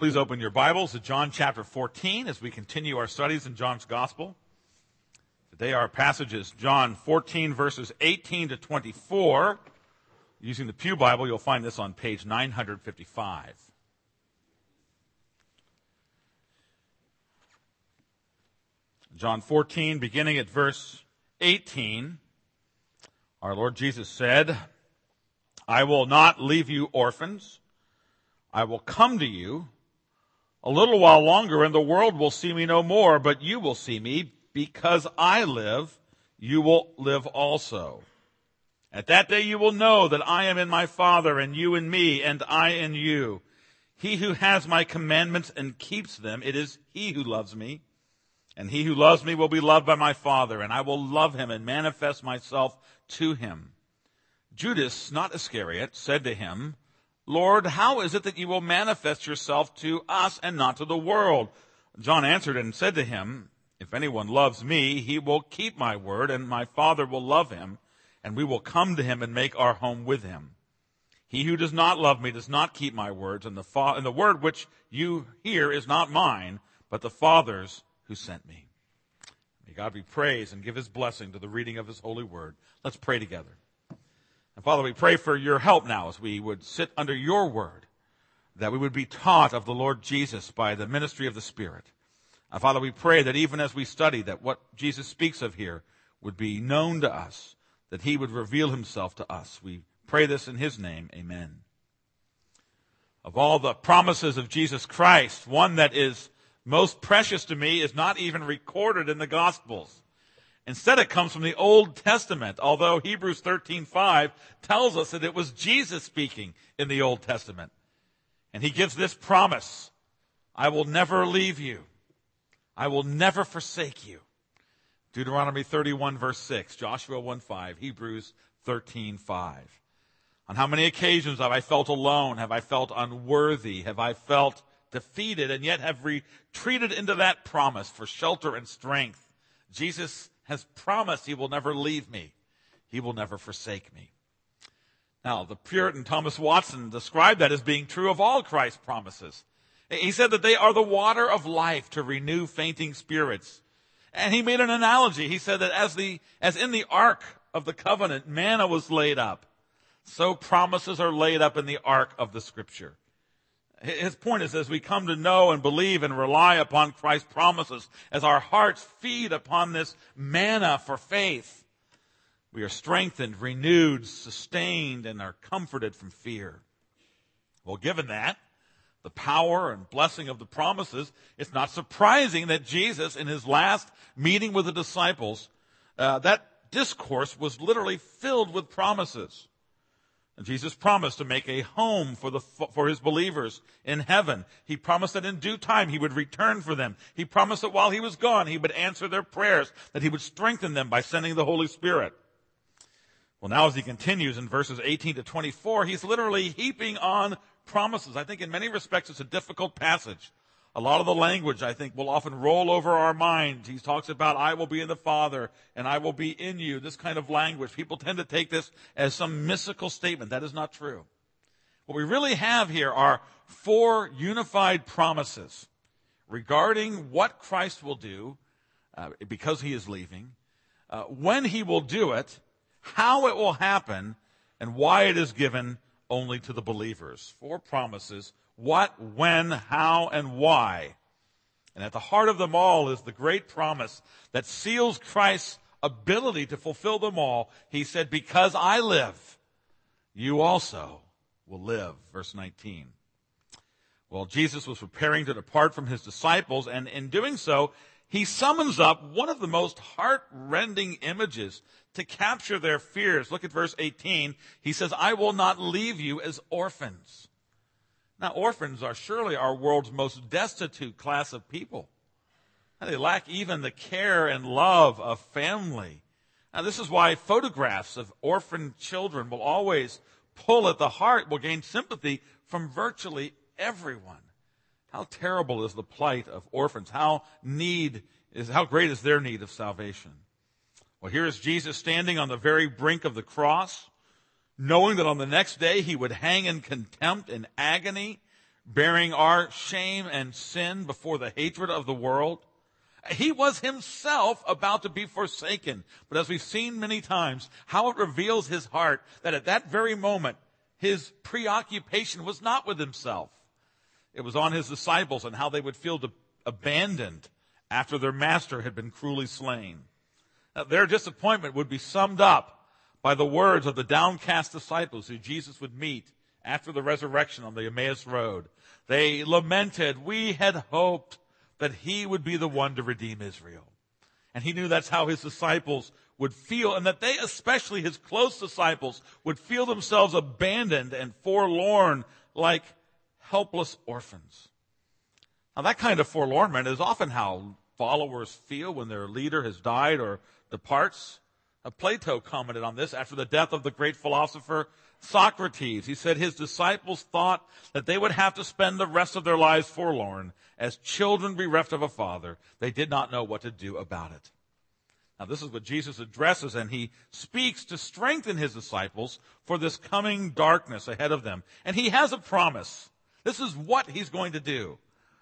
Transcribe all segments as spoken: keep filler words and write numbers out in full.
Please open your Bibles to John chapter fourteen as we continue our studies in John's Gospel. Today our passage is John fourteen, verses eighteen to twenty-four. Using the Pew Bible, you'll find this on page nine fifty-five. John fourteen, beginning at verse eighteen, our Lord Jesus said, "I will not leave you orphans. I will come to you. A little while longer, and the world will see me no more, but you will see me. Because I live, you will live also. At that day you will know that I am in my Father, and you in me, and I in you. He who has my commandments and keeps them, it is he who loves me. And he who loves me will be loved by my Father, and I will love him and manifest myself to him." Judas, not Iscariot, said to him, "Lord, how is it that you will manifest yourself to us and not to the world?" John answered and said to him, "If anyone loves me, he will keep my word, and my Father will love him, and we will come to him and make our home with him. He who does not love me does not keep my words, and the, fa- and the word which you hear is not mine, but the Father's who sent me." May God be praised and give his blessing to the reading of his holy word. Let's pray together. And Father, we pray for your help now as we would sit under your word, that we would be taught of the Lord Jesus by the ministry of the Spirit. And Father, we pray that even as we study, that what Jesus speaks of here would be known to us, that he would reveal himself to us. We pray this in his name. Amen. Of all the promises of Jesus Christ, one that is most precious to me is not even recorded in the Gospels. Instead, it comes from the Old Testament, although Hebrews thirteen five tells us that it was Jesus speaking in the Old Testament. And he gives this promise: "I will never leave you. I will never forsake you." Deuteronomy thirty-one, verse six, Joshua one five, Hebrews thirteen five. On how many occasions have I felt alone? Have I felt unworthy? Have I felt defeated, and yet have retreated into that promise for shelter and strength? Jesus has promised he will never leave me. He will never forsake me. Now, the Puritan Thomas Watson described that as being true of all Christ's promises. He said that they are the water of life to renew fainting spirits. And he made an analogy. He said that as the as in the Ark of the Covenant, manna was laid up, so promises are laid up in the Ark of the Scripture. His point is, as we come to know and believe and rely upon Christ's promises, as our hearts feed upon this manna for faith, we are strengthened, renewed, sustained, and are comforted from fear. Well, given that, the power and blessing of the promises, it's not surprising that Jesus, in his last meeting with the disciples, uh, that discourse was literally filled with promises. And Jesus promised to make a home for the for his believers in heaven. He promised that in due time he would return for them. He promised that while he was gone, he would answer their prayers, that he would strengthen them by sending the Holy Spirit. Well, now as he continues in verses eighteen to twenty-four, he's literally heaping on promises. I think in many respects it's a difficult passage. A lot of the language, I think, will often roll over our minds. He talks about, "I will be in the Father, and I will be in you." This kind of language. People tend to take this as some mystical statement. That is not true. What we really have here are four unified promises regarding what Christ will do uh, because he is leaving, uh, when he will do it, how it will happen, and why it is given only to the believers. Four promises: what, when, how, and why. And at the heart of them all is the great promise that seals Christ's ability to fulfill them all. He said, "Because I live, you also will live." Verse nineteen. Well, Jesus was preparing to depart from his disciples, and in doing so, he summons up one of the most heart-rending images to capture their fears. Look at verse eighteen. He says, "I will not leave you as orphans." Now, orphans are surely our world's most destitute class of people. They lack even the care and love of family. Now, this is why photographs of orphaned children will always pull at the heart, will gain sympathy from virtually everyone. How terrible is the plight of orphans? How need is how great is their need of salvation? Well, here is Jesus standing on the very brink of the cross, knowing that on the next day he would hang in contempt and agony, bearing our shame and sin before the hatred of the world. He was himself about to be forsaken. But as we've seen many times, how it reveals his heart that at that very moment, his preoccupation was not with himself. It was on his disciples and how they would feel abandoned after their master had been cruelly slain. Now, their disappointment would be summed up by the words of the downcast disciples who Jesus would meet after the resurrection on the Emmaus Road. They lamented, "We had hoped that he would be the one to redeem Israel." And he knew that's how his disciples would feel, and that they, especially his close disciples, would feel themselves abandoned and forlorn like helpless orphans. Now, that kind of forlornment is often how followers feel when their leader has died or departs. Uh, Plato commented on this after the death of the great philosopher Socrates. He said his disciples thought that they would have to spend the rest of their lives forlorn, as children bereft of a father. They did not know what to do about it. Now, this is what Jesus addresses, and he speaks to strengthen his disciples for this coming darkness ahead of them. And he has a promise. This is what he's going to do.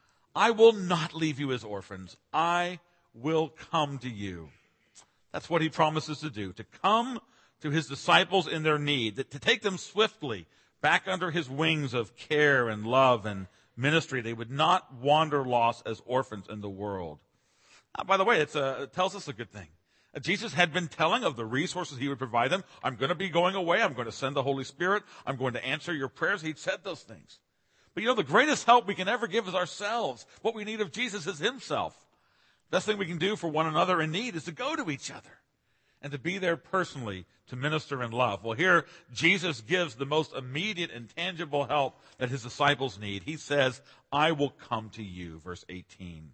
"I will not leave you as orphans. I will come to you." That's what he promises to do, to come to his disciples in their need, to take them swiftly back under his wings of care and love and ministry. They would not wander lost as orphans in the world. Now, by the way, it's a, it tells us a good thing. Uh, Jesus had been telling of the resources he would provide them. "I'm going to be going away. I'm going to send the Holy Spirit. I'm going to answer your prayers." He'd said those things. But you know, the greatest help we can ever give is ourselves. What we need of Jesus is himself. Best thing we can do for one another in need is to go to each other and to be there personally to minister in love. Well, here Jesus gives the most immediate and tangible help that his disciples need. He says, "I will come to you," verse eighteen.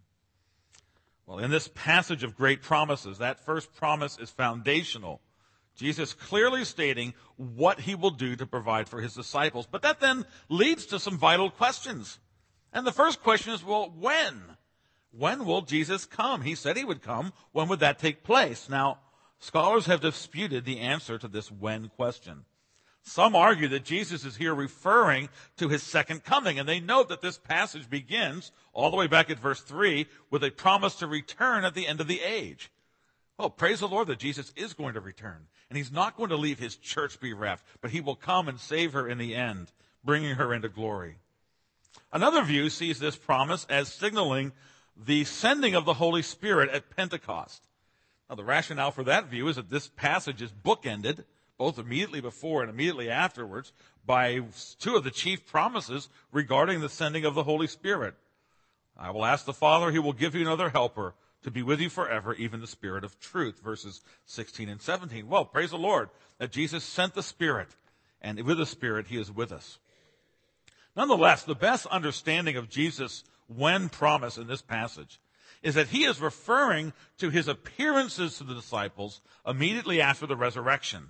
Well, in this passage of great promises, that first promise is foundational. Jesus clearly stating what he will do to provide for his disciples. But that then leads to some vital questions. And the first question is, well, when? When will Jesus come? He said he would come. When would that take place? Now, scholars have disputed the answer to this when question. Some argue that Jesus is here referring to his second coming, and they note that this passage begins all the way back at verse three with a promise to return at the end of the age. Well, praise the Lord that Jesus is going to return, and he's not going to leave his church bereft, but he will come and save her in the end, bringing her into glory. Another view sees this promise as signaling the sending of the Holy Spirit at Pentecost. Now, the rationale for that view is that this passage is bookended, both immediately before and immediately afterwards, by two of the chief promises regarding the sending of the Holy Spirit. "I will ask the Father, he will give you another helper to be with you forever, even the Spirit of truth," verses sixteen and seventeen. Well, praise the Lord that Jesus sent the Spirit, and with the Spirit, he is with us. Nonetheless, the best understanding of Jesus' when promise in this passage is that he is referring to his appearances to the disciples immediately after the resurrection.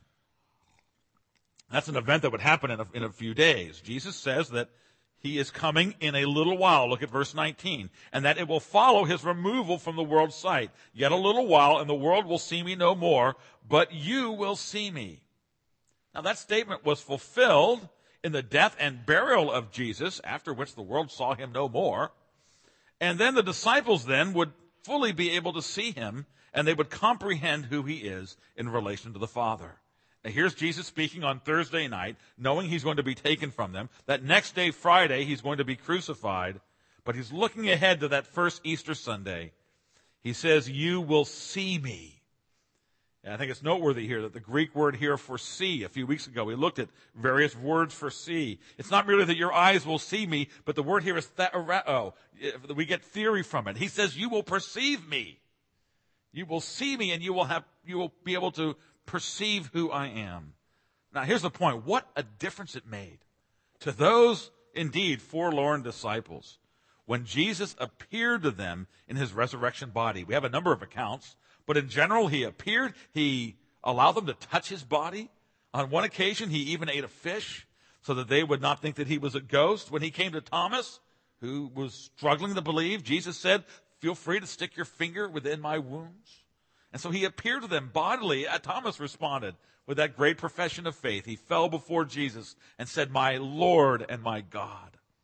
That's an event that would happen in a, in a few days. Jesus says that he is coming in a little while. Look at verse nineteen. "And that it will follow his removal from the world's sight. Yet a little while, and the world will see me no more, but you will see me." Now, that statement was fulfilled in the death and burial of Jesus, after which the world saw him no more. And then the disciples then would fully be able to see him, and they would comprehend who he is in relation to the Father. Now, here's Jesus speaking on Thursday night, knowing he's going to be taken from them. That next day, Friday, he's going to be crucified, but he's looking ahead to that first Easter Sunday. He says, "You will see me." And I think it's noteworthy here that the Greek word here for see, a few weeks ago, we looked at various words for see. It's not merely that your eyes will see me, but the word here is theoreo. We get theory from it. He says, you will perceive me. You will see me, and you will have, you will be able to perceive who I am. Now, here's the point. What a difference it made to those, indeed, forlorn disciples when Jesus appeared to them in his resurrection body. We have a number of accounts. But in general, he appeared, he allowed them to touch his body. On one occasion, he even ate a fish so that they would not think that he was a ghost. When he came to Thomas, who was struggling to believe, Jesus said, "Feel free to stick your finger within my wounds." And so he appeared to them bodily. Thomas responded with that great profession of faith. He fell before Jesus and said, "My Lord and my God."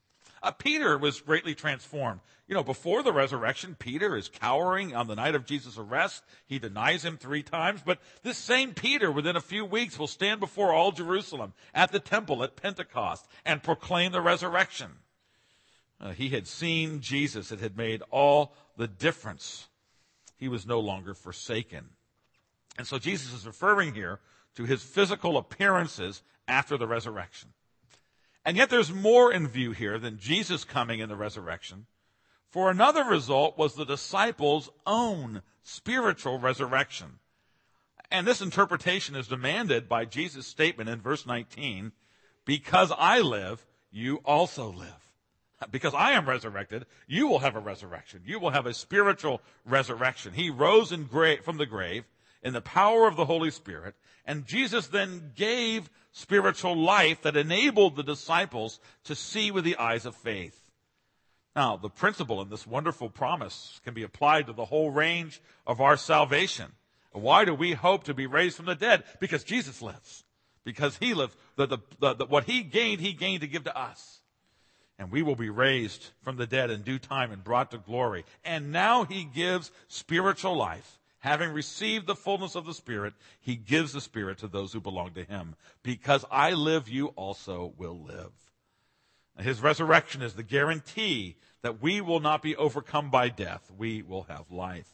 Uh, Peter was greatly transformed. You know, before the resurrection, Peter is cowering on the night of Jesus' arrest. He denies him three times. But this same Peter, within a few weeks, will stand before all Jerusalem at the temple at Pentecost and proclaim the resurrection. Uh, he had seen Jesus. It had made all the difference. He was no longer forsaken. And so Jesus is referring here to his physical appearances after the resurrection. And yet there's more in view here than Jesus coming in the resurrection. For another result was the disciples' own spiritual resurrection. And this interpretation is demanded by Jesus' statement in verse nineteen, because I live, you also live. Because I am resurrected, you will have a resurrection. You will have a spiritual resurrection. He rose in gra- from the grave in the power of the Holy Spirit, and Jesus then gave spiritual life that enabled the disciples to see with the eyes of faith. Now, the principle in this wonderful promise can be applied to the whole range of our salvation. Why do we hope to be raised from the dead? Because Jesus lives. Because he lived. The, the, the, the, what he gained, he gained to give to us. And we will be raised from the dead in due time and brought to glory. And now he gives spiritual life. Having received the fullness of the Spirit, he gives the Spirit to those who belong to him. Because I live, you also will live. His resurrection is the guarantee that we will not be overcome by death. We will have life.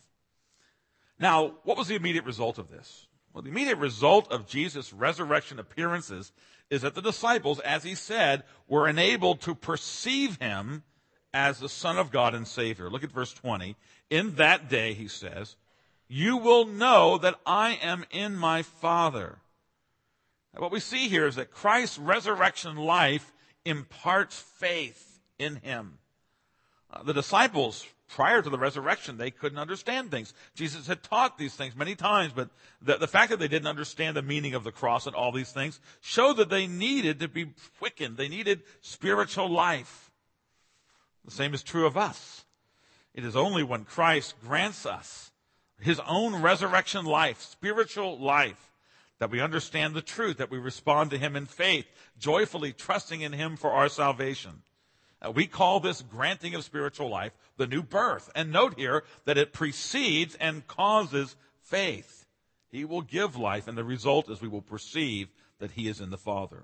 Now, what was the immediate result of this? Well, the immediate result of Jesus' resurrection appearances is that the disciples, as he said, were enabled to perceive him as the Son of God and Savior. Look at verse twenty. In that day, he says, you will know that I am in my Father. Now, what we see here is that Christ's resurrection life imparts faith in him. Uh, the disciples, prior to the resurrection, they couldn't understand things. Jesus had taught these things many times, but the, the fact that they didn't understand the meaning of the cross and all these things showed that they needed to be quickened. They needed spiritual life. The same is true of us. It is only when Christ grants us his own resurrection life, spiritual life, that we understand the truth, that we respond to him in faith, joyfully trusting in him for our salvation. Uh, we call this granting of spiritual life the new birth. And note here that it precedes and causes faith. He will give life, and the result is we will perceive that he is in the Father.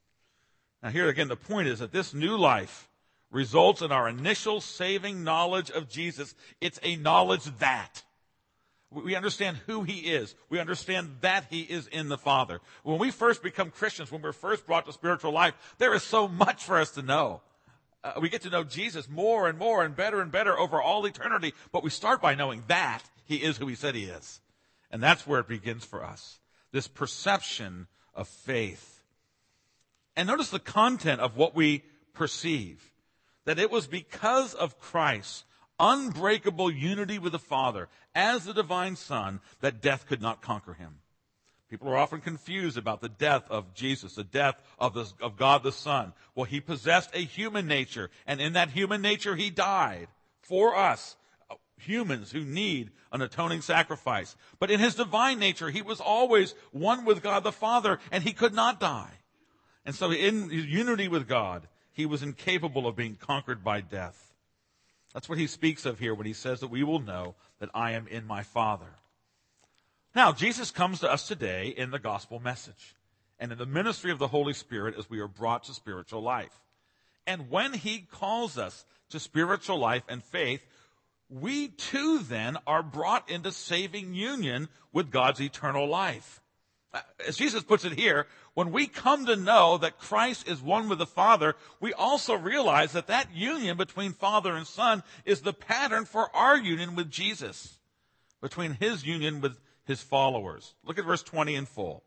Now here again, the point is that this new life results in our initial saving knowledge of Jesus. It's a knowledge that. We understand who he is. We understand that he is in the Father. When we first become Christians, when we're first brought to spiritual life, there is so much for us to know. Uh, we get to know Jesus more and more and better and better over all eternity, but we start by knowing that he is who he said he is. And that's where it begins for us, this perception of faith. And notice the content of what we perceive, that it was because of Christ's unbreakable unity with the Father as the divine Son that death could not conquer him. People are often confused about the death of Jesus, the death of, the, of God the Son. Well, he possessed a human nature, and in that human nature he died for us, humans who need an atoning sacrifice. But in his divine nature, he was always one with God the Father, and he could not die. And so in his unity with God, he was incapable of being conquered by death. That's what he speaks of here when he says that we will know that I am in my Father. Now, Jesus comes to us today in the gospel message and in the ministry of the Holy Spirit as we are brought to spiritual life. And when he calls us to spiritual life and faith, we too then are brought into saving union with God's eternal life. As Jesus puts it here, when we come to know that Christ is one with the Father, we also realize that that union between Father and Son is the pattern for our union with Jesus, between his union with his followers. Look at verse twenty in full.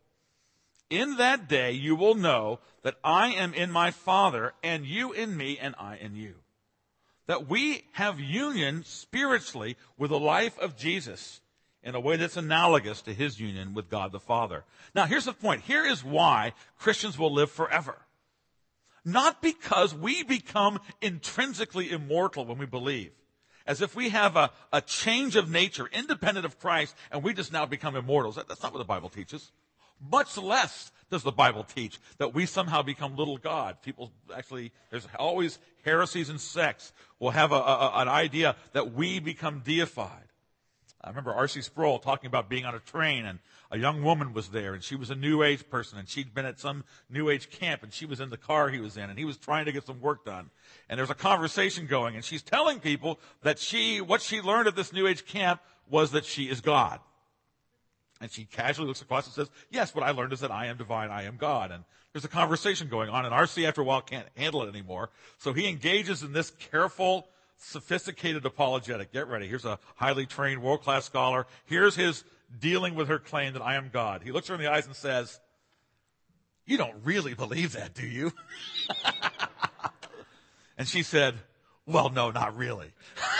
In that day you will know that I am in my Father, and you in me, and I in you. That we have union spiritually with the life of Jesus in a way that's analogous to his union with God the Father. Now, here's the point. Here is why Christians will live forever. Not because we become intrinsically immortal when we believe, as if we have a, a change of nature independent of Christ and we just now become immortals. That, that's not what the Bible teaches. Much less does the Bible teach that we somehow become little God. People actually, there's always heresies and sects will have a, a, an idea that we become deified. I remember R C Sproul talking about being on a train, and a young woman was there, and she was a New Age person, and she'd been at some New Age camp, and she was in the car he was in, and he was trying to get some work done. And there's a conversation going, and she's telling people that she, what she learned at this New Age camp was that she is God. And she casually looks across and says, yes, what I learned is that I am divine, I am God. And there's a conversation going on, and R C after a while can't handle it anymore. So he engages in this careful, sophisticated apologetic. Get ready. Here's a highly trained, world-class scholar. Here's his dealing with her claim that I am God. He looks her in the eyes and says, you don't really believe that, do you? And she said, well, no, not really.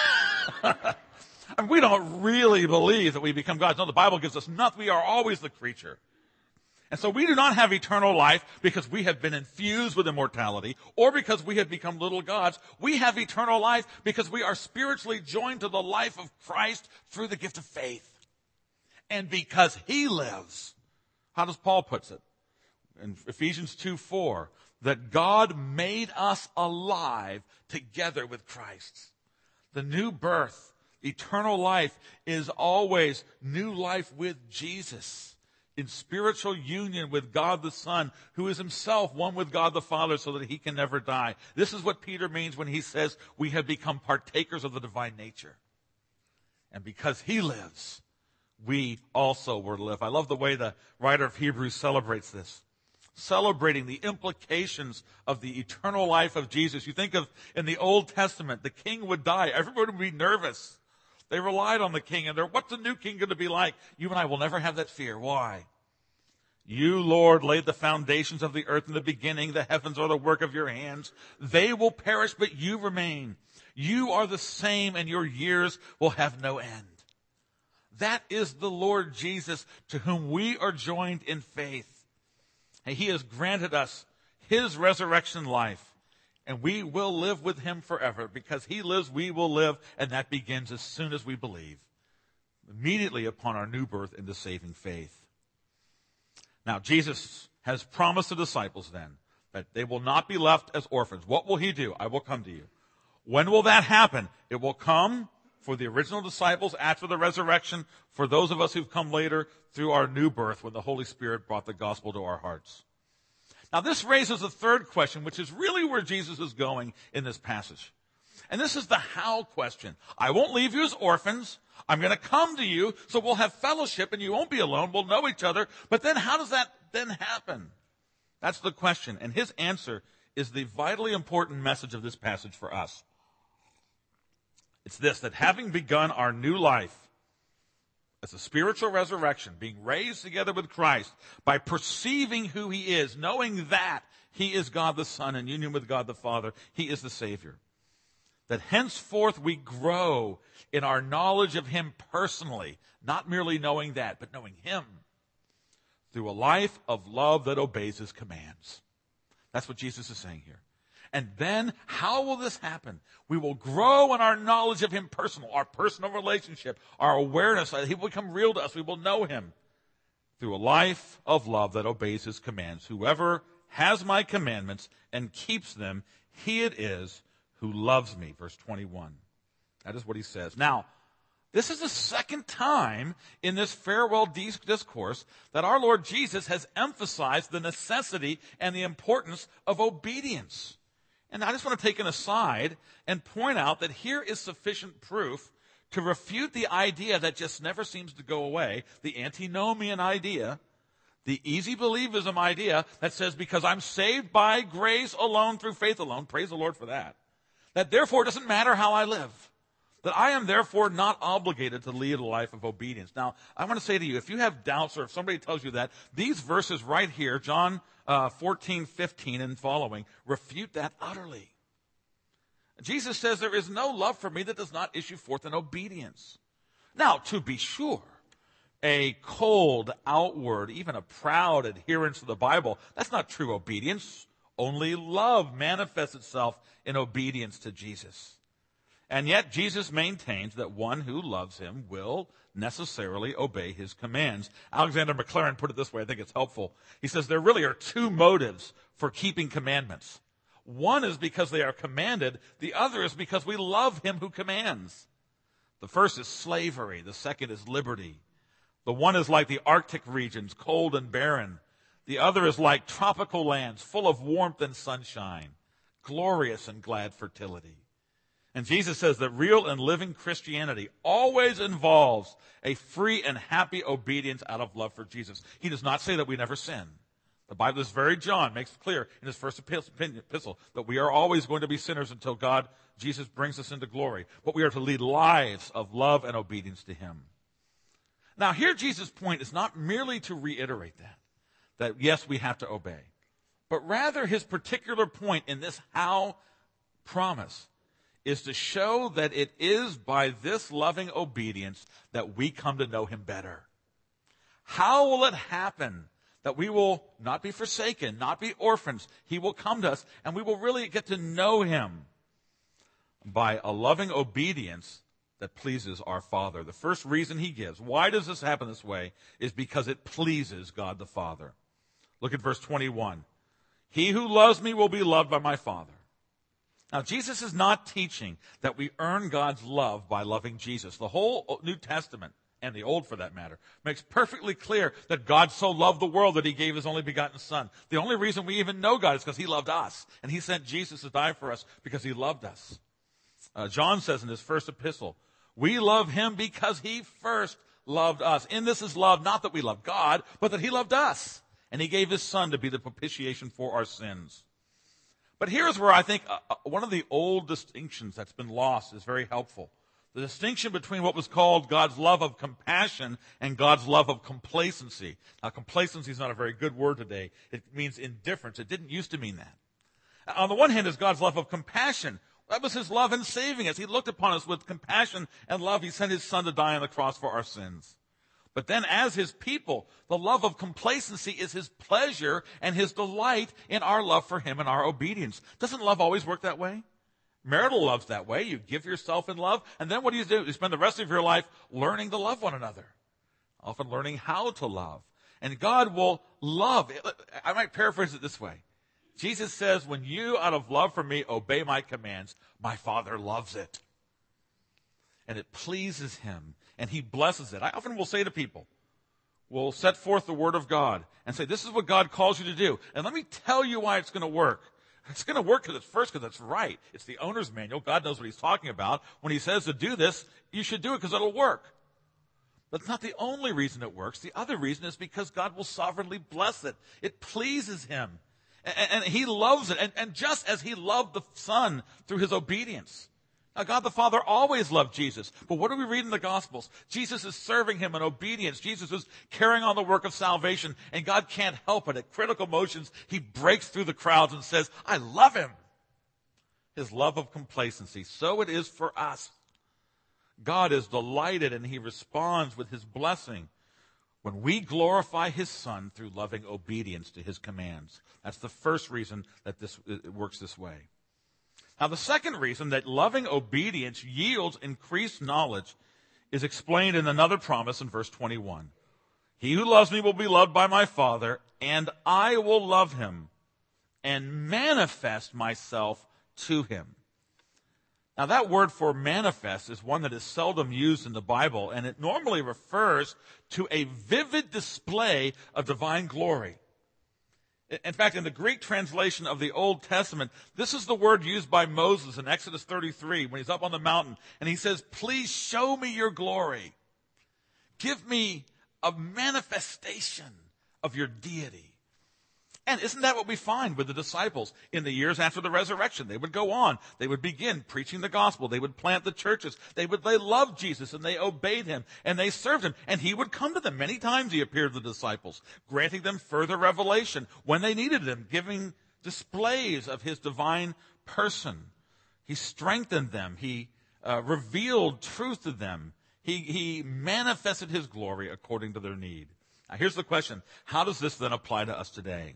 And we don't really believe that we become gods. No, the Bible gives us nothing. We are always the creature. And so we do not have eternal life because we have been infused with immortality or because we have become little gods. We have eternal life because we are spiritually joined to the life of Christ through the gift of faith. And because he lives. How does Paul put it? In Ephesians two four, that God made us alive together with Christ. The new birth, eternal life, is always new life with Jesus, in spiritual union with God the Son, who is himself one with God the Father so that he can never die. This is what Peter means when he says we have become partakers of the divine nature. And because he lives, we also will live. I love the way the writer of Hebrews celebrates this, celebrating the implications of the eternal life of Jesus. You think of in the Old Testament, the king would die. Everybody would be nervous. They relied on the king, and they're, what's the new king going to be like? You and I will never have that fear. Why? You, Lord, laid the foundations of the earth in the beginning. The heavens are the work of your hands. They will perish, but you remain. You are the same, and your years will have no end. That is the Lord Jesus, to whom we are joined in faith. And he has granted us his resurrection life. And we will live with him forever. Because he lives, we will live. And that begins as soon as we believe. Immediately upon our new birth into saving faith. Now, Jesus has promised the disciples then that they will not be left as orphans. What will he do? I will come to you. When will that happen? It will come for the original disciples after the resurrection, for those of us who've come later through our new birth when the Holy Spirit brought the gospel to our hearts. Now, this raises a third question, which is really where Jesus is going in this passage. And this is the how question. I won't leave you as orphans. I'm going to come to you, so we'll have fellowship, and you won't be alone. We'll know each other. But then how does that then happen? That's the question. And his answer is the vitally important message of this passage for us. It's this, that having begun our new life as a spiritual resurrection, being raised together with Christ, by perceiving who he is, knowing that he is God the Son in union with God the Father, he is the Savior. That henceforth we grow in our knowledge of him personally, not merely knowing that, but knowing him through a life of love that obeys his commands. That's what Jesus is saying here. And then, how will this happen? We will grow in our knowledge of him personal, our personal relationship, our awareness. He will become real to us. We will know him through a life of love that obeys his commands. Whoever has my commandments and keeps them, he it is who loves me. Verse twenty-one. That is what he says. Now, this is the second time in this farewell discourse that our Lord Jesus has emphasized the necessity and the importance of obedience. And I just want to take an aside and point out that here is sufficient proof to refute the idea that just never seems to go away, the antinomian idea, the easy believism idea that says because I'm saved by grace alone through faith alone, praise the Lord for that, that therefore it doesn't matter how I live, that I am therefore not obligated to lead a life of obedience. Now, I want to say to you, if you have doubts or if somebody tells you that, these verses right here, John uh, fourteen, fifteen and following, refute that utterly. Jesus says there is no love for me that does not issue forth in obedience. Now, to be sure, a cold, outward, even a proud adherence to the Bible, that's not true obedience. Only love manifests itself in obedience to Jesus. And yet Jesus maintains that one who loves him will necessarily obey his commands. Alexander Maclaren put it this way, I think it's helpful. He says there really are two motives for keeping commandments. One is because they are commanded. The other is because we love him who commands. The first is slavery. The second is liberty. The one is like the Arctic regions, cold and barren. The other is like tropical lands, full of warmth and sunshine, glorious and glad fertility. And Jesus says that real and living Christianity always involves a free and happy obedience out of love for Jesus. He does not say that we never sin. The Bible, this very John, makes it clear in his first epistle that we are always going to be sinners until God, Jesus, brings us into glory. But we are to lead lives of love and obedience to him. Now, here Jesus' point is not merely to reiterate that, that yes, we have to obey, but rather his particular point in this how promise is to show that it is by this loving obedience that we come to know him better. How will it happen that we will not be forsaken, not be orphans? He will come to us, and we will really get to know him by a loving obedience that pleases our Father. The first reason he gives, why does this happen this way, is because it pleases God the Father. Look at verse twenty-one. He who loves me will be loved by my Father. Now, Jesus is not teaching that we earn God's love by loving Jesus. The whole New Testament, and the Old for that matter, makes perfectly clear that God so loved the world that he gave his only begotten Son. The only reason we even know God is because he loved us, and he sent Jesus to die for us because he loved us. Uh, John says in his first epistle, we love him because he first loved us. In this is love, not that we love God, but that he loved us, and he gave his Son to be the propitiation for our sins. But here's where I think uh, one of the old distinctions that's been lost is very helpful. The distinction between what was called God's love of compassion and God's love of complacency. Now, complacency is not a very good word today. It means indifference. It didn't used to mean that. On the one hand is God's love of compassion. That was his love in saving us. He looked upon us with compassion and love. He sent his Son to die on the cross for our sins. But then as his people, the love of complacency is his pleasure and his delight in our love for him and our obedience. Doesn't love always work that way? Marital love's that way. You give yourself in love, and then what do you do? You spend the rest of your life learning to love one another, often learning how to love. And God will love. I might paraphrase it this way. Jesus says, when you, out of love for me, obey my commands, my Father loves it. And it pleases him. And he blesses it. I often will say to people, we'll set forth the word of God and say, this is what God calls you to do. And let me tell you why it's going to work. It's going to work because it's first, because it's right. It's the owner's manual. God knows what he's talking about. When he says to do this, you should do it because it'll work. But it's not the only reason it works. The other reason is because God will sovereignly bless it. It pleases him. And, and he loves it. And, and just as he loved the Son through his obedience. Now, God the Father always loved Jesus. But what do we read in the Gospels? Jesus is serving him in obedience. Jesus is carrying on the work of salvation. And God can't help it. At critical motions, he breaks through the crowds and says, I love him. His love of complacency. So it is for us. God is delighted and he responds with his blessing when we glorify his Son through loving obedience to his commands. That's the first reason that this it works this way. Now, the second reason that loving obedience yields increased knowledge is explained in another promise in verse twenty-one. He who loves me will be loved by my Father, and I will love him and manifest myself to him. Now, that word for manifest is one that is seldom used in the Bible, and it normally refers to a vivid display of divine glory. In fact, in the Greek translation of the Old Testament, this is the word used by Moses in Exodus thirty-three when he's up on the mountain. And he says, please show me your glory. Give me a manifestation of your deity. And isn't that what we find with the disciples in the years after the resurrection? They would go on. They would begin preaching the gospel. They would plant the churches. They would, they loved Jesus and they obeyed him and they served him. And he would come to them. Many times he appeared to the disciples, granting them further revelation when they needed him, giving displays of his divine person. He strengthened them. He uh, revealed truth to them. He, he manifested his glory according to their need. Now here's the question. How does this then apply to us today?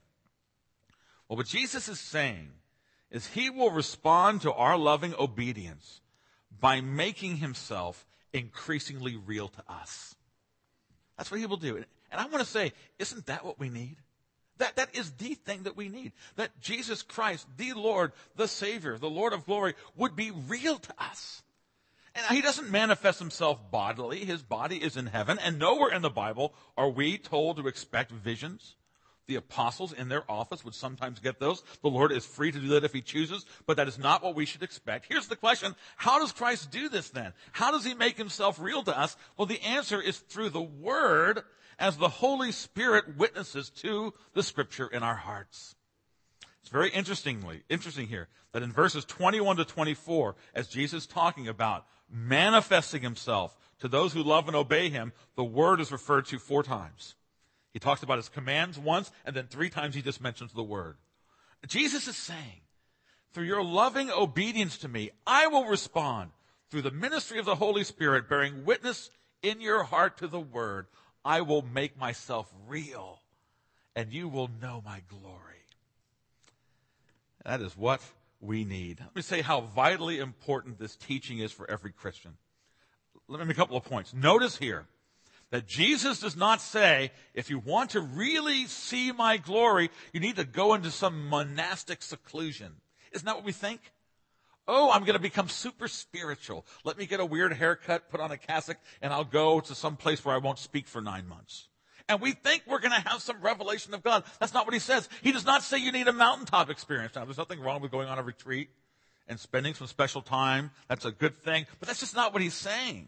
Well, what Jesus is saying is he will respond to our loving obedience by making himself increasingly real to us. That's what he will do. And I want to say, isn't that what we need? That, that is the thing that we need. That Jesus Christ, the Lord, the Savior, the Lord of glory, would be real to us. And he doesn't manifest himself bodily. His body is in heaven. And nowhere in the Bible are we told to expect visions. The apostles in their office would sometimes get those. The Lord is free to do that if he chooses, but that is not what we should expect. Here's the question. How does Christ do this then? How does he make himself real to us? Well, the answer is through the Word, as the Holy Spirit witnesses to the Scripture in our hearts. It's very interestingly, interesting here that in verses twenty-one to twenty-four, as Jesus is talking about manifesting himself to those who love and obey him, the Word is referred to four times. He talks about his commands once, and then three times he just mentions the Word. Jesus is saying, through your loving obedience to me, I will respond through the ministry of the Holy Spirit, bearing witness in your heart to the Word. I will make myself real, and you will know my glory. That is what we need. Let me say how vitally important this teaching is for every Christian. Let me make a couple of points. Notice here that Jesus does not say, if you want to really see my glory, you need to go into some monastic seclusion. Isn't that what we think? Oh, I'm going to become super spiritual. Let me get a weird haircut, put on a cassock, and I'll go to some place where I won't speak for nine months. And we think we're going to have some revelation of God. That's not what he says. He does not say you need a mountaintop experience. Now, there's nothing wrong with going on a retreat and spending some special time. That's a good thing. But that's just not what he's saying.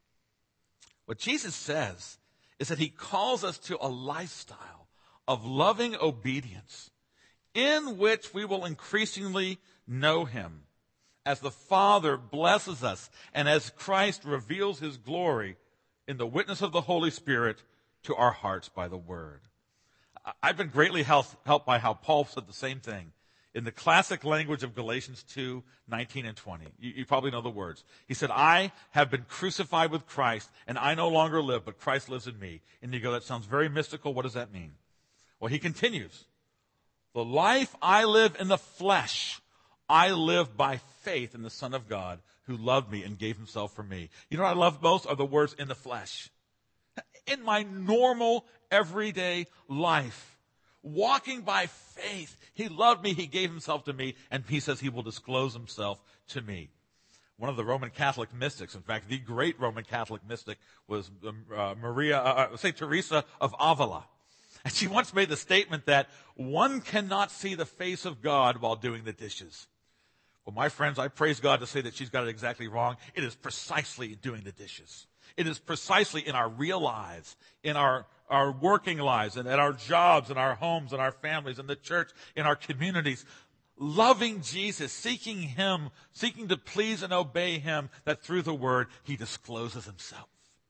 What Jesus says is that he calls us to a lifestyle of loving obedience in which we will increasingly know him as the Father blesses us and as Christ reveals his glory in the witness of the Holy Spirit to our hearts by the Word. I've been greatly helped by how Paul said the same thing in the classic language of Galatians two, nineteen and twenty. You, you probably know the words. He said, I have been crucified with Christ, and I no longer live, but Christ lives in me. And you go, that sounds very mystical. What does that mean? Well, he continues. The life I live in the flesh, I live by faith in the Son of God who loved me and gave himself for me. You know what I love most are the words in the flesh. In my normal, everyday life, walking by faith, he loved me, he gave himself to me, and he says he will disclose himself to me. One of the Roman Catholic mystics, in fact, the great Roman Catholic mystic was uh, Maria, uh, Saint Teresa of Avila. And she once made the statement that one cannot see the face of God while doing the dishes. Well, my friends, I praise God to say that she's got it exactly wrong. It is precisely doing the dishes. It is precisely in our real lives, in our, our working lives, and at our jobs, and our homes, and our families, and the church, in our communities, loving Jesus, seeking him, seeking to please and obey him, that through the Word, he discloses himself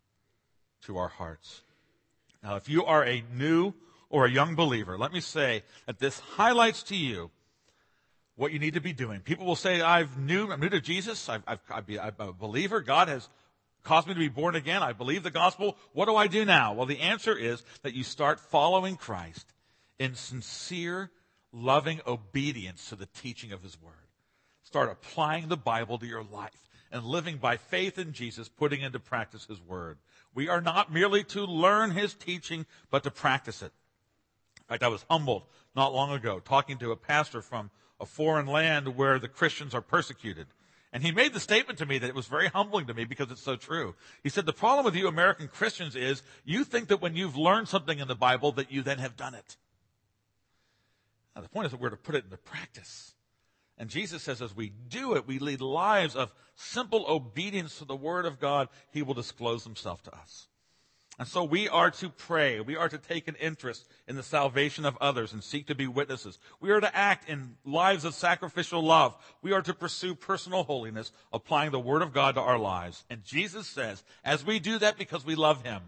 to our hearts. Now, if you are a new or a young believer, let me say that this highlights to you what you need to be doing. People will say, I've new, I'm new to Jesus. I've, I've, I'm a believer. God has caused me to be born again. I believe the gospel. What do I do now? Well, the answer is that you start following Christ in sincere, loving obedience to the teaching of his Word. Start applying the Bible to your life and living by faith in Jesus, putting into practice his Word. We are not merely to learn his teaching, but to practice it. In fact, I was humbled not long ago talking to a pastor from a foreign land where the Christians are persecuted. And he made the statement to me that it was very humbling to me because it's so true. He said, the problem with you American Christians is you think that when you've learned something in the Bible that you then have done it. Now, the point is that we're to put it into practice. And Jesus says as we do it, we lead lives of simple obedience to the Word of God, he will disclose himself to us. And so we are to pray. We are to take an interest in the salvation of others and seek to be witnesses. We are to act in lives of sacrificial love. We are to pursue personal holiness, applying the Word of God to our lives. And Jesus says, as we do that because we love him,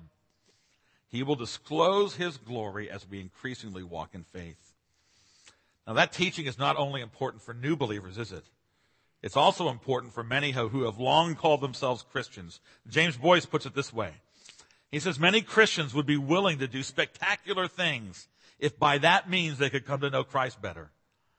he will disclose his glory as we increasingly walk in faith. Now, that teaching is not only important for new believers, is it? It's also important for many who have long called themselves Christians. James Boyce puts it this way. He says, many Christians would be willing to do spectacular things if by that means they could come to know Christ better.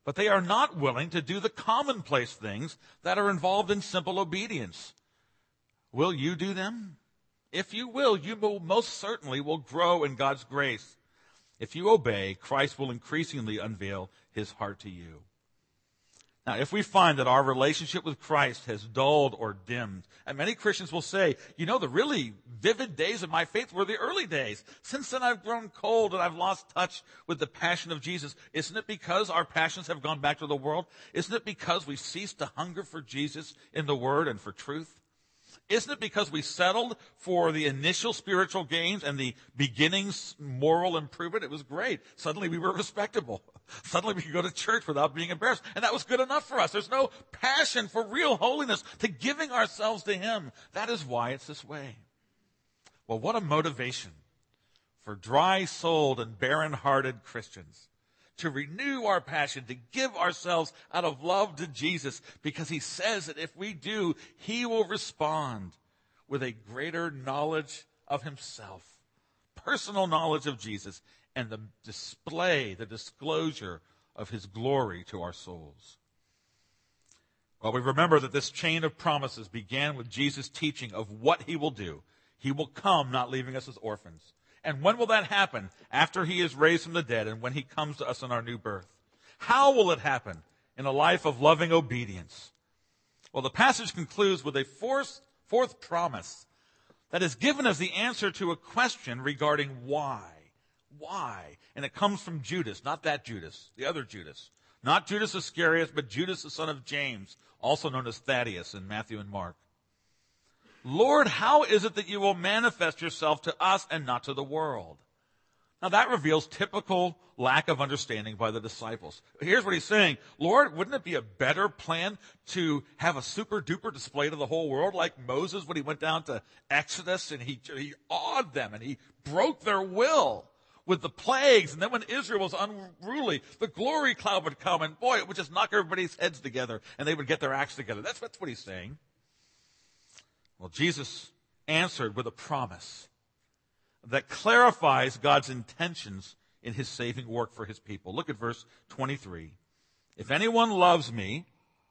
but they are not willing to do the commonplace things that are involved in simple obedience. Will you do them? If you will, you will most certainly will grow in God's grace. If you obey, Christ will increasingly unveil his heart to you. Now, if we find that our relationship with Christ has dulled or dimmed, and many Christians will say, you know, the really vivid days of my faith were the early days. Since then I've grown cold and I've lost touch with the passion of Jesus. Isn't it because our passions have gone back to the world? Isn't it because we ceased to hunger for Jesus in the Word and for truth? Isn't it because we settled for the initial spiritual gains and the beginning's moral improvement? It was great. Suddenly we were respectable. Suddenly we could go to church without being embarrassed. And that was good enough for us. There's no passion for real holiness, to giving ourselves to him. That is why it's this way. Well, what a motivation for dry-souled and barren-hearted Christians to renew our passion, to give ourselves out of love to Jesus, because he says that if we do, he will respond with a greater knowledge of himself, personal knowledge of Jesus, and the display, the disclosure of his glory to our souls. Well, we remember that this chain of promises began with Jesus' teaching of what he will do. He will come, not leaving us as orphans. And when will that happen? After he is raised from the dead and when he comes to us in our new birth. How will it happen? In a life of loving obedience. Well, the passage concludes with a fourth, fourth promise that is given as the answer to a question regarding why. Why? And it comes from Judas, not that Judas, the other Judas. Not Judas Iscariot, but Judas the son of James, also known as Thaddeus in Matthew and Mark. Lord, how is it that you will manifest yourself to us and not to the world? Now that reveals typical lack of understanding by the disciples. Here's what he's saying. Lord, wouldn't it be a better plan to have a super duper display to the whole world like Moses when he went down to Exodus and he, he awed them and he broke their will with the plagues. And then when Israel was unruly, the glory cloud would come and boy, it would just knock everybody's heads together and they would get their acts together. That's, that's what he's saying. Well, Jesus answered with a promise that clarifies God's intentions in his saving work for his people. Look at verse twenty-three. If anyone loves me,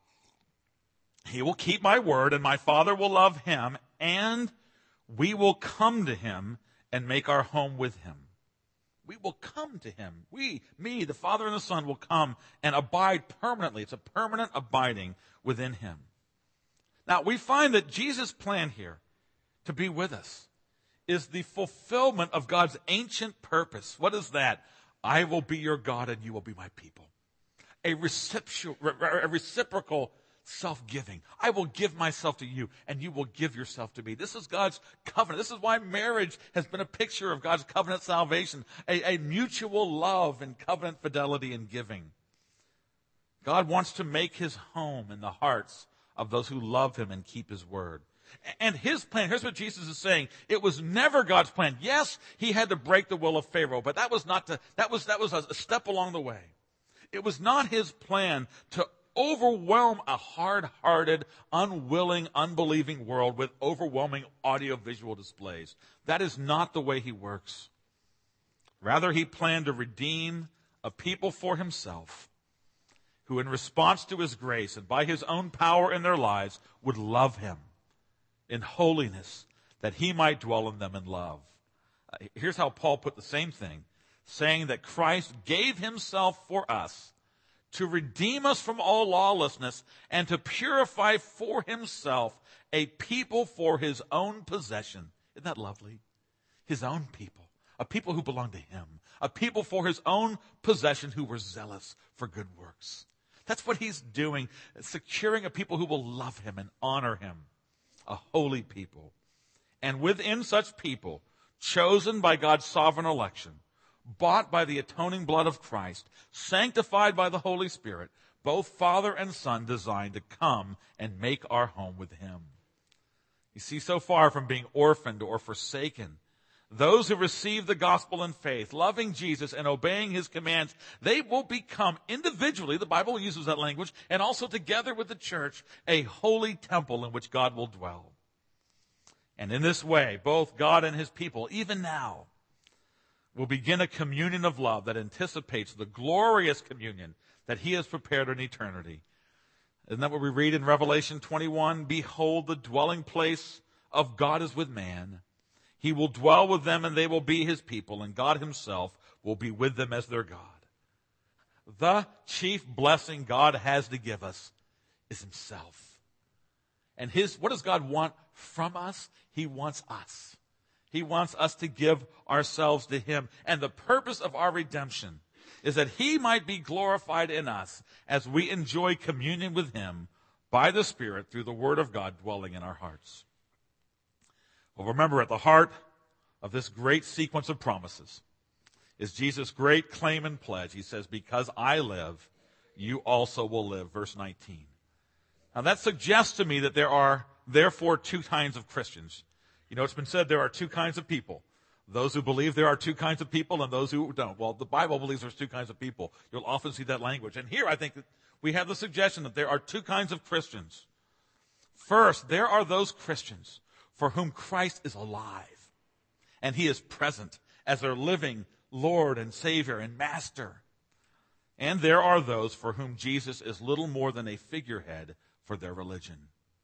he will keep my word, and my Father will love him, and we will come to him and make our home with him. We will come to him. We, me, the Father and the Son will come and abide permanently. It's a permanent abiding within him. Now, we find that Jesus' plan here to be with us is the fulfillment of God's ancient purpose. What is that? I will be your God and you will be my people. A reciprocal, a reciprocal self-giving. I will give myself to you and you will give yourself to me. This is God's covenant. This is why marriage has been a picture of God's covenant salvation, a, a mutual love and covenant fidelity in giving. God wants to make his home in the hearts of those who love him and keep his word. And his plan, here's what Jesus is saying. It was never God's plan. Yes, he had to break the will of Pharaoh, but that was not to, that was, that was a step along the way. It was not his plan to overwhelm a hard-hearted, unwilling, unbelieving world with overwhelming audiovisual displays. That is not the way he works. Rather, he planned to redeem a people for himself who in response to his grace and by his own power in their lives would love him in holiness, that he might dwell in them in love. Uh, here's how Paul put the same thing, saying that Christ gave himself for us to redeem us from all lawlessness and to purify for himself a people for his own possession. Isn't that lovely? His own people, a people who belong to him, a people for his own possession who were zealous for good works. That's what he's doing, securing a people who will love him and honor him, a holy people. And within such people, chosen by God's sovereign election, bought by the atoning blood of Christ, sanctified by the Holy Spirit, both Father and Son designed to come and make our home with him. You see, so far from being orphaned or forsaken, those who receive the gospel in faith, loving Jesus and obeying his commands, they will become individually, the Bible uses that language, and also together with the church, a holy temple in which God will dwell. And in this way, both God and his people, even now, will begin a communion of love that anticipates the glorious communion that he has prepared in eternity. Isn't that what we read in Revelation twenty-one? Behold, the dwelling place of God is with man. He will dwell with them, and they will be his people, and God himself will be with them as their God. The chief blessing God has to give us is himself. And his, what does God want from us? He wants us. He wants us to give ourselves to him. And the purpose of our redemption is that he might be glorified in us as we enjoy communion with him by the Spirit through the Word of God dwelling in our hearts. Well, remember, at the heart of this great sequence of promises is Jesus' great claim and pledge. He says, because I live, you also will live. Verse nineteen. Now that suggests to me that there are therefore two kinds of Christians. You know, it's been said there are two kinds of people. Those who believe there are two kinds of people and those who don't. Well, the Bible believes there's two kinds of people. You'll often see that language. And here I think that we have the suggestion that there are two kinds of Christians. First, there are those Christians for whom Christ is alive and he is present as their living Lord and Savior and Master. And there are those for whom Jesus is little more than a figurehead for their religion.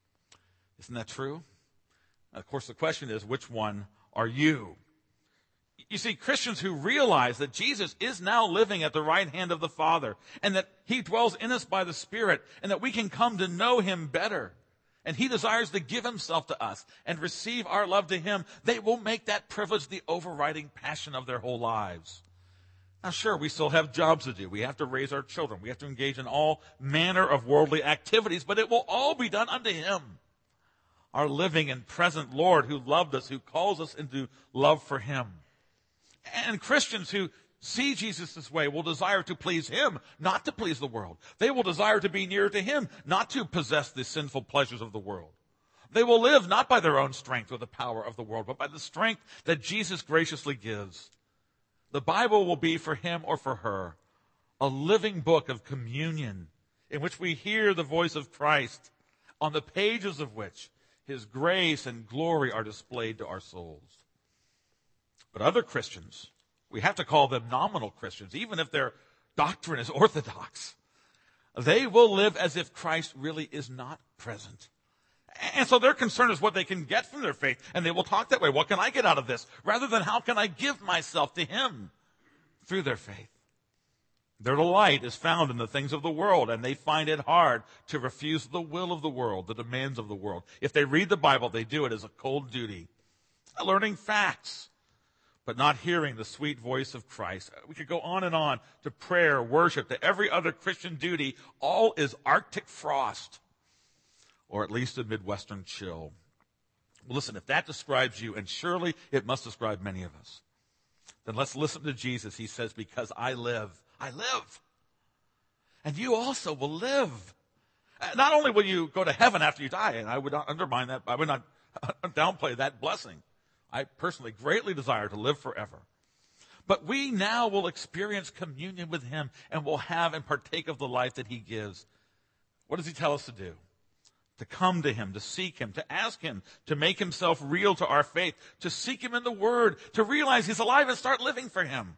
Isn't that true? Of course, the question is, which one are you? You see, Christians who realize that Jesus is now living at the right hand of the Father and that he dwells in us by the Spirit and that we can come to know him better and he desires to give himself to us and receive our love to him, they will make that privilege the overriding passion of their whole lives. Now, sure, we still have jobs to do. We have to raise our children. We have to engage in all manner of worldly activities, but it will all be done unto him, our living and present Lord who loved us, who calls us into love for him. And Christians who see Jesus this way will desire to please him, not to please the world. They will desire to be near to him, not to possess the sinful pleasures of the world. They will live not by their own strength or the power of the world, but by the strength that Jesus graciously gives. The Bible will be for him or for her a living book of communion in which we hear the voice of Christ, on the pages of which his grace and glory are displayed to our souls. But other Christians, we have to call them nominal Christians, even if their doctrine is orthodox. They will live as if Christ really is not present. And so their concern is what they can get from their faith. And they will talk that way. What can I get out of this? Rather than how can I give myself to him through their faith. Their delight is found in the things of the world, and they find it hard to refuse the will of the world, the demands of the world. If they read the Bible, they do it as a cold duty. Learning facts, but not hearing the sweet voice of Christ. We could go on and on to prayer, worship, to every other Christian duty. All is Arctic frost, or at least a Midwestern chill. Well, listen, if that describes you, and surely it must describe many of us, then let's listen to Jesus. He says, because I live, I live. And you also will live. Not only will you go to heaven after you die, and I would not undermine that, I would not downplay that blessing. I personally greatly desire to live forever. But we now will experience communion with him and will have and partake of the life that he gives. What does he tell us to do? To come to him, to seek him, to ask him, to make himself real to our faith, to seek him in the word, to realize he's alive and start living for him.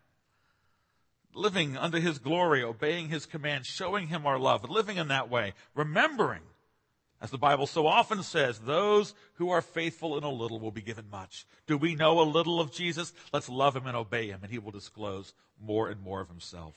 Living under his glory, obeying his commands, showing him our love, living in that way, remembering, as the Bible so often says, those who are faithful in a little will be given much. Do we know a little of Jesus? Let's love him and obey him, and he will disclose more and more of himself.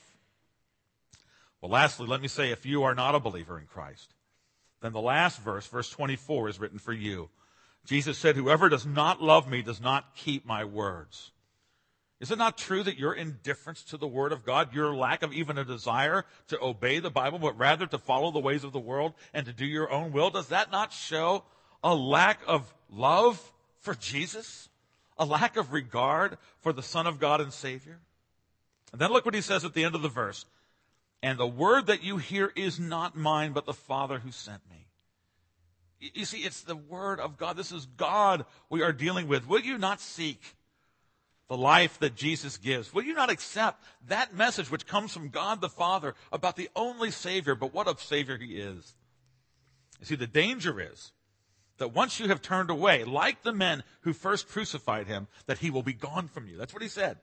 Well, lastly, let me say, if you are not a believer in Christ, then the last verse, verse twenty-four, is written for you. Jesus said, whoever does not love me does not keep my words. Is it not true that your indifference to the word of God, your lack of even a desire to obey the Bible, but rather to follow the ways of the world and to do your own will, does that not show a lack of love for Jesus? A lack of regard for the Son of God and Savior? And then look what he says at the end of the verse. And the word that you hear is not mine, but the Father who sent me. You see, it's the word of God. This is God we are dealing with. Will you not seek the life that Jesus gives? Will you not accept that message which comes from God the Father about the only Savior, but what a Savior he is? You see, the danger is that once you have turned away, like the men who first crucified him, that he will be gone from you. That's what he said.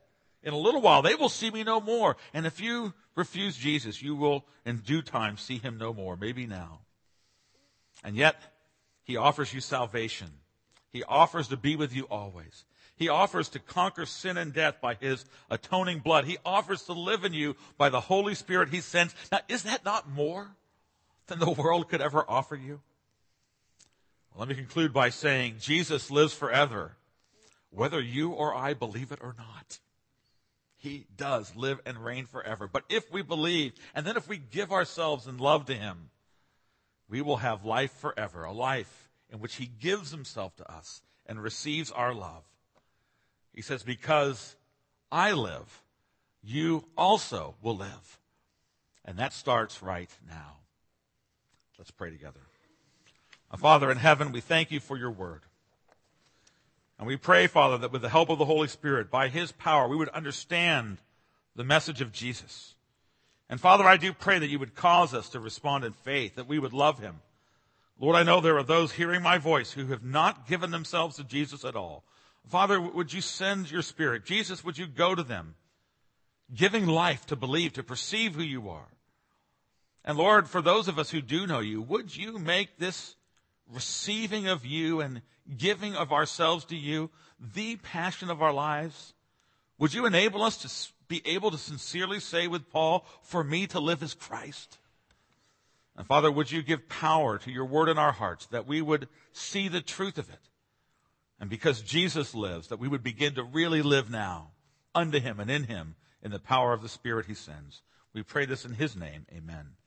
in a little while they will see me no more. And if you refuse Jesus, you will in due time see him no more, maybe now. And yet, he offers you salvation. He offers to be with you always. He offers to conquer sin and death by his atoning blood. He offers to live in you by the Holy Spirit he sends. Now, is that not more than the world could ever offer you? Well, let me conclude by saying Jesus lives forever, whether you or I believe it or not. He does live and reign forever. But if we believe, and then if we give ourselves in love to him, we will have life forever, a life in which he gives himself to us and receives our love. He says, because I live, you also will live. And that starts right now. Let's pray together. Our Father in heaven, we thank you for your word. And we pray, Father, that with the help of the Holy Spirit, by his power, we would understand the message of Jesus. And Father, I do pray that you would cause us to respond in faith, that we would love him. Lord, I know there are those hearing my voice who have not given themselves to Jesus at all. Father, would you send your Spirit? Jesus, would you go to them, giving life to believe, to perceive who you are? And Lord, for those of us who do know you, would you make this receiving of you and giving of ourselves to you the passion of our lives? Would you enable us to be able to sincerely say with Paul, for me to live is Christ? And Father, would you give power to your word in our hearts, that we would see the truth of it? And because Jesus lives, that we would begin to really live now unto him and in him in the power of the Spirit he sends. We pray this in his name. Amen.